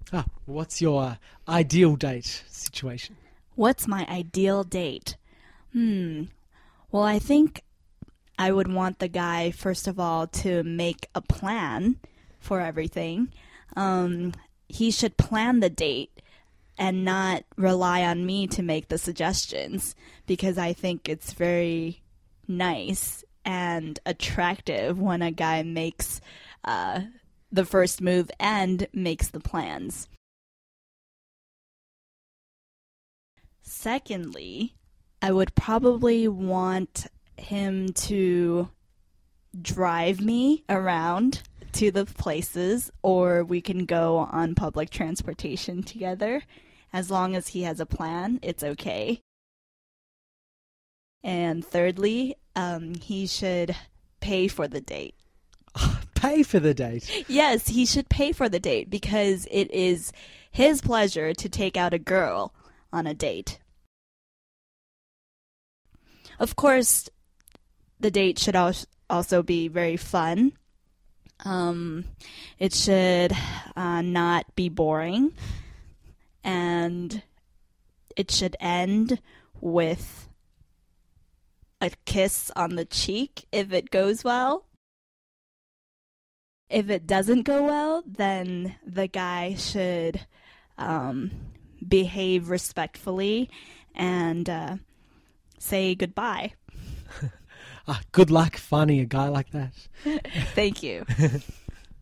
What's your ideal date situation? What's my ideal date? Well, I think I would want the guy, first of all, to make a plan for everything. He should plan the date and not rely on me to make the suggestions, because I think it's very nice and attractive when a guy makes the first move and makes the plans. Secondly, I would probably want him to drive me around to the places, or we can go on public transportation together. As long as he has a plan, it's okay. And thirdly, he should pay for the date. Pay for the date? Yes, he should pay for the date because it is his pleasure to take out a girl on a date. Of course, the date should also be very fun. It should not be boring. And it should end with a kiss on the cheek if it goes well. If it doesn't go well, then the guy should behave respectfully and say goodbye. Good luck finding a guy like that. Thank you.